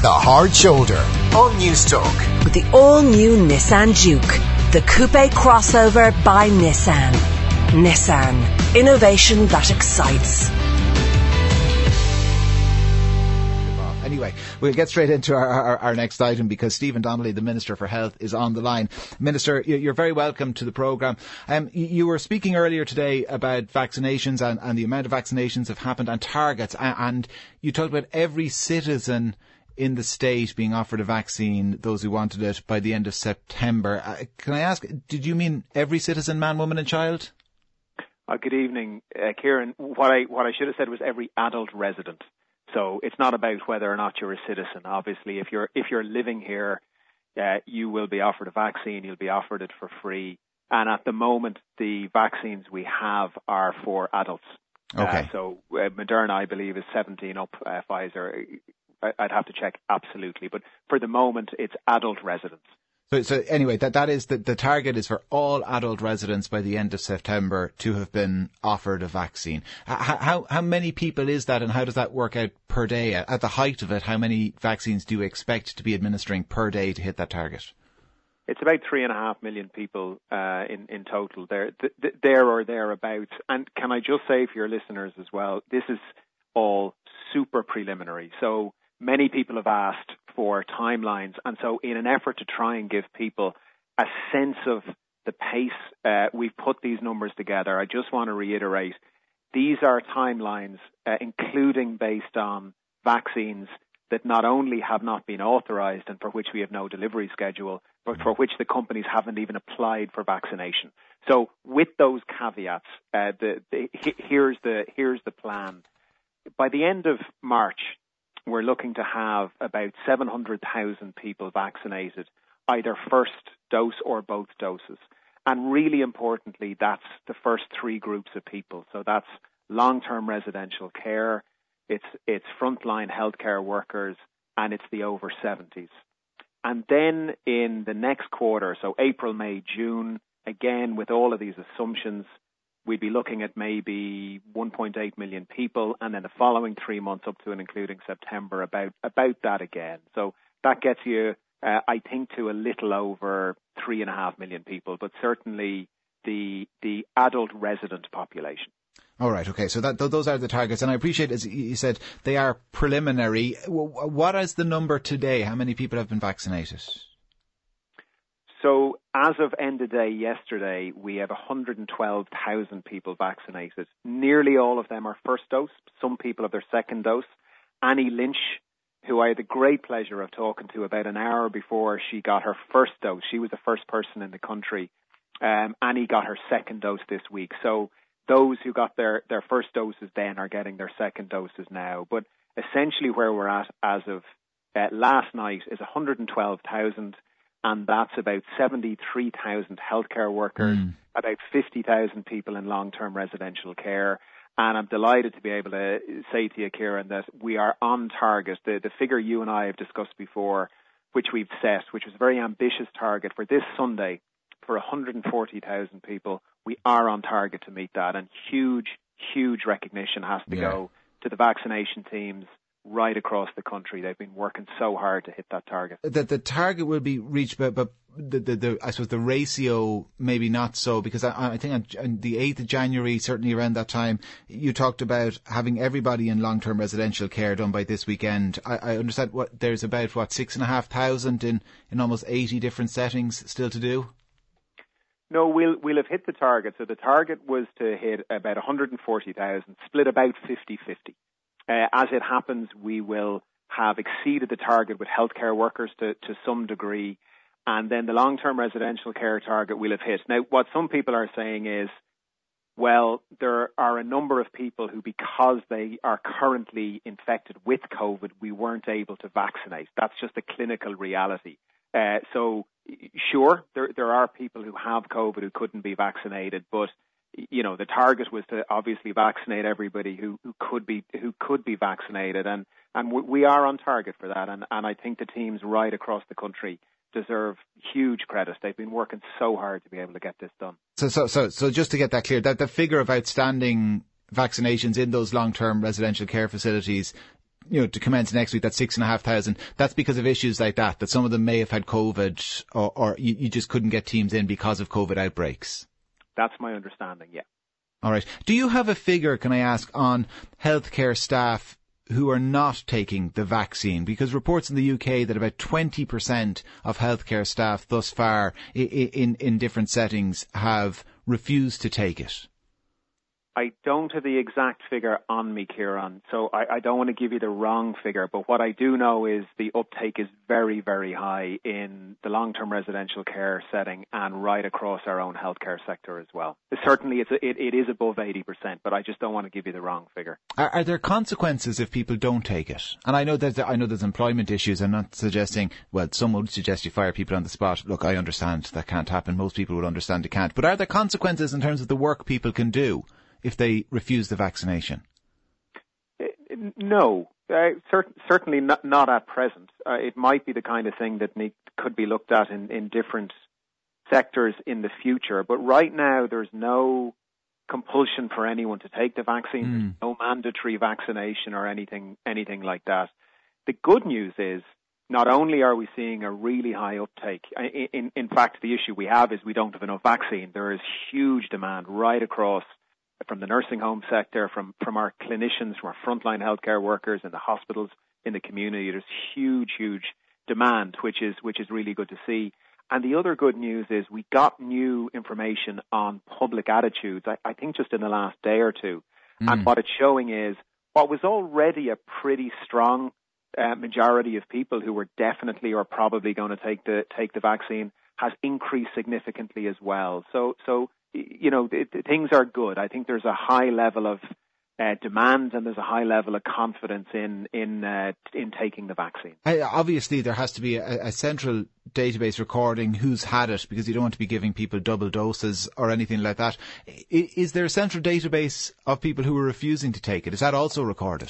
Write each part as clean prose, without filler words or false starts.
The Hard Shoulder on Newstalk. With the all-new Nissan Juke, the coupe crossover by Nissan. Nissan. Innovation that excites. Anyway, we'll get straight into our next item because Stephen Donnelly, the Minister for Health, is on the line. Minister, you're very welcome to the programme. You were speaking earlier today about vaccinations and the amount of vaccinations have happened and targets, and you talked about every citizen in the state being offered a vaccine, those who wanted it, by the end of September. Can I ask, did you mean every citizen, man, woman and child? Good evening, Kieran. What I should have said was every adult resident. So it's not about whether or not you're a citizen. Obviously, if you're living here, you will be offered a vaccine. You'll be offered it for free. And at the moment, the vaccines we have are for adults. Okay. So Moderna, I believe, is 17 up. Pfizer, I'd have to check absolutely. But for the moment, it's adult residents. So anyway, that is the target is for all adult residents by the end of September to have been offered a vaccine. How many people is that, and how does that work out per day? At the height of it, how many vaccines do you expect to be administering per day to hit that target? It's about 3.5 million people in total there or thereabouts. And can I just say for your listeners as well, this is all super preliminary. So many people have asked for timelines, and so in an effort to try and give people a sense of the pace, we've put these numbers together. I just want to reiterate, these are timelines, including based on vaccines that not only have not been authorised and for which we have no delivery schedule, but for which the companies haven't even applied for vaccination. So with those caveats, here's the plan. By the end of March, we're looking to have about 700,000 people vaccinated, either first dose or both doses. And really importantly, that's the first three groups of people. So that's long-term residential care, it's frontline healthcare workers, and it's the over 70s. And then in the next quarter, so April, May, June, again, with all of these assumptions, we'd be looking at maybe 1.8 million people, and then the following 3 months up to and including September, about that again. So that gets you, I think, to a little over 3.5 million people, but certainly the adult resident population. All right, okay, so those are the targets, and I appreciate, as you said, they are preliminary. What is the number today? How many people have been vaccinated? So as of end of day yesterday, we have 112,000 people vaccinated. Nearly all of them are first dose. Some people have their second dose. Annie Lynch, who I had the great pleasure of talking to about an hour before she got her first dose. She was the first person in the country. Annie got her second dose this week. So those who got their first doses then are getting their second doses now. But essentially where we're at as of last night is 112,000. And that's about 73,000 healthcare workers, about 50,000 people in long-term residential care. And I'm delighted to be able to say to you, Kieran, that we are on target. The figure you and I have discussed before, which we've set, which was a very ambitious target for this Sunday, for 140,000 people, we are on target to meet that. And huge recognition has to go to the vaccination teams right across the country. They've been working so hard to hit that target. The target will be reached, but I suppose the ratio maybe not so, because I think on the 8th of January, certainly around that time, you talked about having everybody in long-term residential care done by this weekend. I understand there's about 6,500 in almost 80 different settings still to do? No, we'll have hit the target. So the target was to hit about 140,000, split about 50-50. As it happens, we will have exceeded the target with healthcare workers to some degree, and then the long-term residential care target we'll have hit. Now, what some people are saying is, well, there are a number of people who, because they are currently infected with COVID, we weren't able to vaccinate. That's just a clinical reality. So, sure, there are people who have COVID who couldn't be vaccinated, but you know, the target was to obviously vaccinate everybody who could be vaccinated, and we are on target for that. And I think the teams right across the country deserve huge credit. They've been working so hard to be able to get this done. So just to get that clear, that the figure of outstanding vaccinations in those long-term residential care facilities, to commence next week, that's 6,500. That's because of issues like that some of them may have had COVID or you just couldn't get teams in because of COVID outbreaks. That's my understanding, yeah. All right. Do you have a figure, can I ask, on healthcare staff who are not taking the vaccine? Because reports in the UK that about 20% of healthcare staff thus far in different settings have refused to take it. I don't have the exact figure on me, Kieran, so I don't want to give you the wrong figure, but what I do know is the uptake is very, very high in the long-term residential care setting and right across our own healthcare sector as well. Certainly it is above 80%, but I just don't want to give you the wrong figure. Are there consequences if people don't take it? And I know there's employment issues. I'm not suggesting, well, some would suggest you fire people on the spot. Look, I understand that can't happen. Most people would understand it can't. But are there consequences in terms of the work people can do if they refuse the vaccination? No, certainly not at present. It might be the kind of thing that could be looked at in different sectors in the future. But right now, there's no compulsion for anyone to take the vaccine. There's no mandatory vaccination or anything like that. The good news is, not only are we seeing a really high uptake, in fact, the issue we have is we don't have enough vaccine. There is huge demand right across from the nursing home sector, from our clinicians, from our frontline healthcare workers in the hospitals, in the community. There's huge demand, which is really good to see. And the other good news is we got new information on public attitudes, I think just in the last day or two. And what it's showing is what was already a pretty strong majority of people who were definitely or probably going to take the vaccine has increased significantly as well. So things are good. I think there's a high level of demand and there's a high level of confidence in taking the vaccine. Obviously, there has to be a central database recording who's had it, because you don't want to be giving people double doses or anything like that. Is there a central database of people who are refusing to take it? Is that also recorded?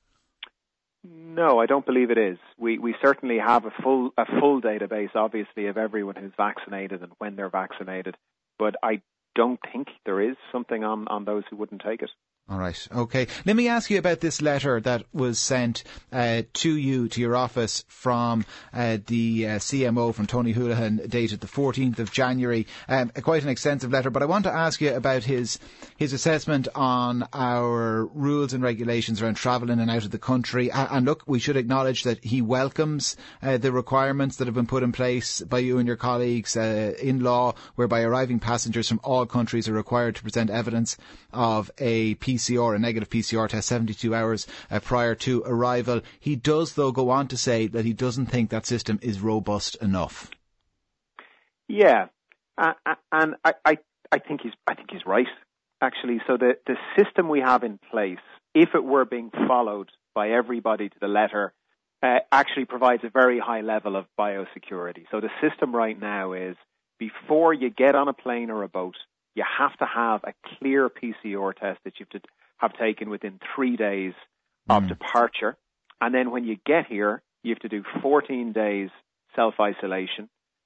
No, I don't believe it is. We certainly have a full database, obviously, of everyone who's vaccinated and when they're vaccinated, but I don't think there is something on those who wouldn't take it. All right. Okay. Let me ask you about this letter that was sent to your office from the CMO, from Tony Holohan, dated the 14th of January. Quite an extensive letter, but I want to ask you about his assessment on our rules and regulations around travel in and out of the country. And look, we should acknowledge that he welcomes the requirements that have been put in place by you and your colleagues in law, whereby arriving passengers from all countries are required to present evidence of a negative PCR test 72 hours prior to arrival. He does, though, go on to say that he doesn't think that system is robust enough. Yeah, and I think he's right, actually. So the system we have in place, if it were being followed by everybody to the letter, actually provides a very high level of biosecurity. So the system right now is, before you get on a plane or a boat, you have to have a clear PCR test that you have taken within 3 days of departure. And then when you get here, you have to do 14 days self-isolation.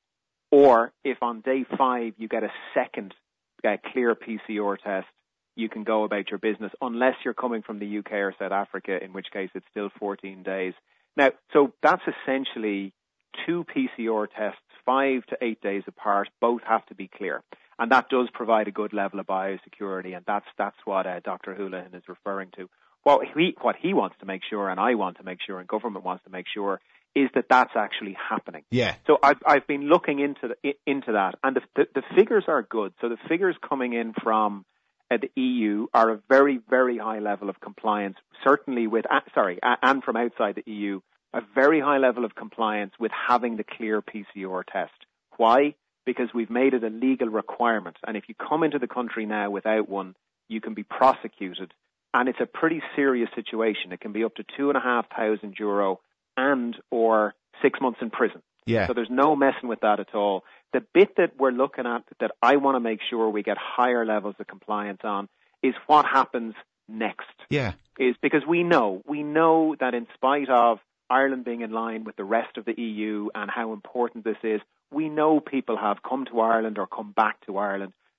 Or if on day 5 you get a second clear PCR test, you can go about your business, unless you're coming from the UK or South Africa, in which case it's still 14 days. Now, so that's essentially 2 PCR tests, 5 to 8 days apart. Both have to be clear. And that does provide a good level of biosecurity, and that's what Dr. Holohan is referring to. What he wants to make sure, and I want to make sure, and government wants to make sure, is that that's actually happening. Yeah. So I've been looking into that, and the figures are good. So the figures coming in from the EU are a very, very high level of compliance, certainly and from outside the EU, a very high level of compliance with having the clear PCR test. Why? Because we've made it a legal requirement. And if you come into the country now without one, you can be prosecuted. And it's a pretty serious situation. It can be up to €2,500 and or 6 months in prison. Yeah. So there's no messing with that at all. The bit that we're looking at that I want to make sure we get higher levels of compliance on is what happens next. Yeah. Is because we know that in spite of Ireland being in line with the rest of the EU and how important this is, we know people have come to Ireland or come back to Ireland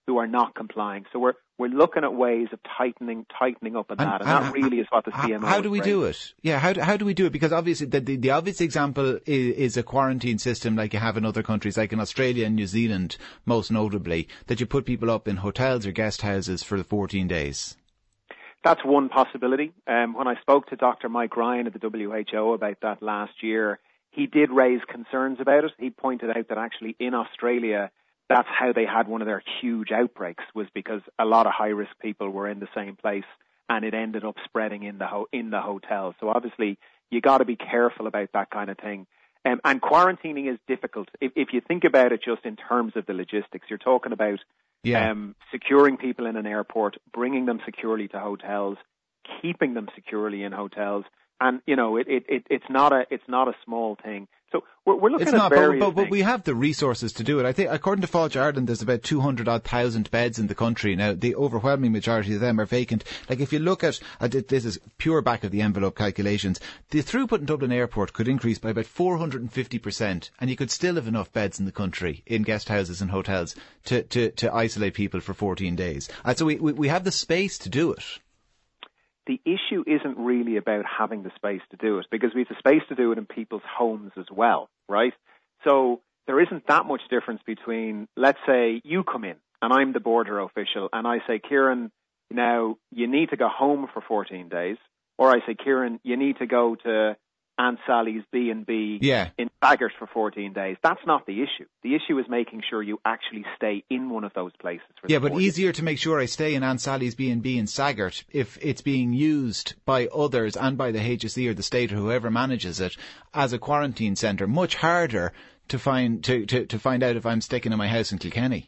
who are not complying. So we're looking at ways of tightening up on that, and that really is what the CMO. How do we do it? Yeah, how do we do it? Because obviously the obvious example is a quarantine system like you have in other countries, like in Australia and New Zealand, most notably, that you put people up in hotels or guest houses for the 14 days. That's one possibility. When I spoke to Dr. Mike Ryan at the WHO about that last year, he did raise concerns about it. He pointed out that actually in Australia, that's how they had one of their huge outbreaks, was because a lot of high-risk people were in the same place, and it ended up spreading in the hotel. So obviously, you got to be careful about that kind of thing. And quarantining is difficult. If you think about it just in terms of the logistics, you're talking about securing people in an airport, bringing them securely to hotels, keeping them securely in hotels. And, you know, it's not a small thing. So we're looking at various things. But we have the resources to do it. I think, according to Fáilte Ireland, there's about 200,000 beds in the country. Now, the overwhelming majority of them are vacant. Like, if you look at, this is pure back of the envelope calculations, the throughput in Dublin Airport could increase by about 450%, and you could still have enough beds in the country, in guest houses and hotels, to isolate people for 14 days. And so we have the space to do it. The issue isn't really about having the space to do it, because we have the space to do it in people's homes as well, right? So there isn't that much difference between, let's say you come in and I'm the border official and I say, Kieran, now you need to go home for 14 days. Or I say, Kieran, you need to go to Aunt Sally's B&B in Baggart for 14 days. That's not the issue. The issue is making sure you actually stay in one of those places. But easier to make sure I stay in Aunt Sally's B&B in Saggart if it's being used by others and by the HSE or the state or whoever manages it as a quarantine centre. Much harder to find out if I'm sticking in my house in Kilkenny.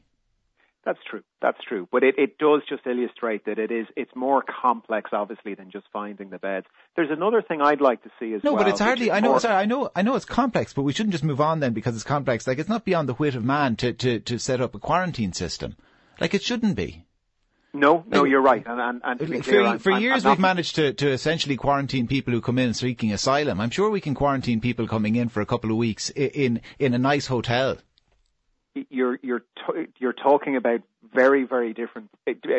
That's true. But it does just illustrate that it's more complex, obviously, than just finding the beds. There's another thing I'd like to see as well. No, but it's hardly, I know it's complex, but we shouldn't just move on then because it's complex. Like, it's not beyond the wit of man to set up a quarantine system. Like, it shouldn't be. No, you're right. And to be clear, for years we've managed to essentially quarantine people who come in seeking asylum. I'm sure we can quarantine people coming in for a couple of weeks in a nice hotel. You're talking about very, very different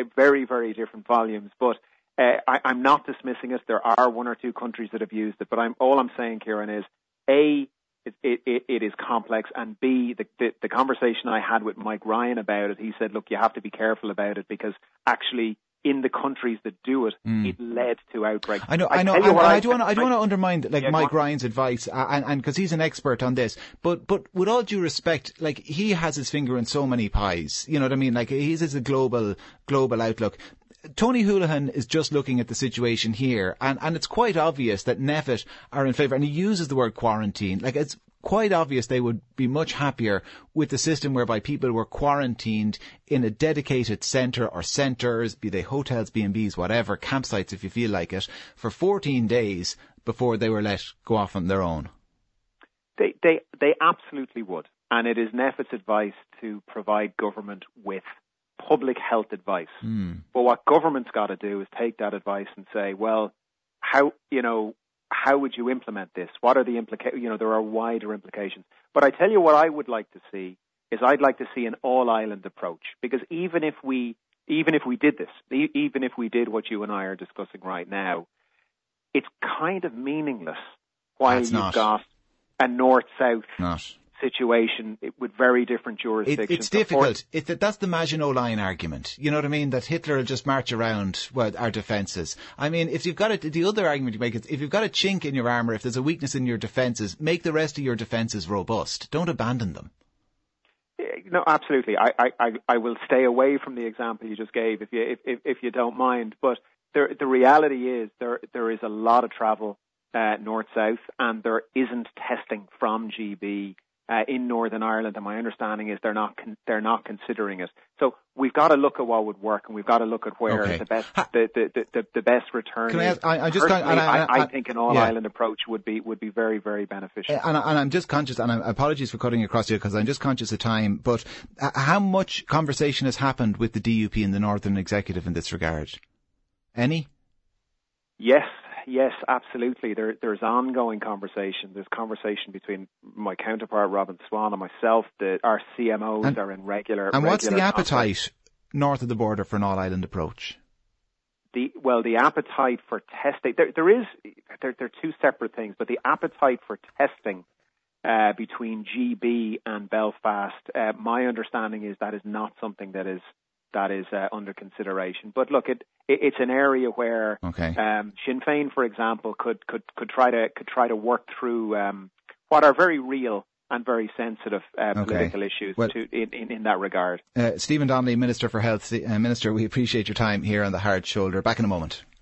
volumes, but I'm not dismissing it. There are one or two countries that have used it, but all I'm saying, Kieran, is A, it is complex, and B, the conversation I had with Mike Ryan about it, he said, look, you have to be careful about it because actually in the countries that do it, it led to outbreaks. I know. I don't want to undermine Mike Ryan's advice, and because he's an expert on this. But with all due respect, like, he has his finger in so many pies. You know what I mean? Like, his is a global outlook. Tony Holohan is just looking at the situation here, and it's quite obvious that NPHET are in favour, and he uses the word quarantine. Like, it's quite obvious they would be much happier with the system whereby people were quarantined in a dedicated centre or centres, be they hotels, B&Bs, whatever, campsites if you feel like it, for 14 days before they were let go off on their own. They absolutely would. And it is NPHET's advice to provide government with public health advice. But what government's got to do is take that advice and say, well, how would you implement this? What are the implications? There are wider implications. But I tell you what I would like to see is I'd like to see an all-island approach. Because even if we did this, even if we did what you and I are discussing right now, it's kind of meaningless while you've got a north-south situation with very different jurisdictions. It's difficult. That's the Maginot Line argument. You know what I mean? That Hitler will just march around our defences. I mean, if you've got the other argument you make is if you've got a chink in your armour, if there's a weakness in your defences, make the rest of your defences robust. Don't abandon them. No, absolutely. I will stay away from the example you just gave if you don't mind. But the reality is there is a lot of travel north-south, and there isn't testing from GB in Northern Ireland, and my understanding is they're not considering it. So we've got to look at what would work, and we've got to look at where the best return is. I think an all-island approach would be very, very beneficial. And I'm just conscious, and apologies for cutting across you because I'm just conscious of time. But how much conversation has happened with the DUP and the Northern Executive in this regard? Any? Yes, absolutely. There's ongoing conversation. There's conversation between my counterpart, Robin Swan, and myself. Our CMOs are in regular. And what's the appetite north of the border for an all-island approach? The appetite for testing, they're two separate things, but the appetite for testing between GB and Belfast, my understanding is that is not something that is under consideration. But look, it's an area where Sinn Féin, for example, could try to work through what are very real and very sensitive political issues in that regard. Stephen Donnelly, Minister for Health. Minister, we appreciate your time here on The Hard Shoulder. Back in a moment.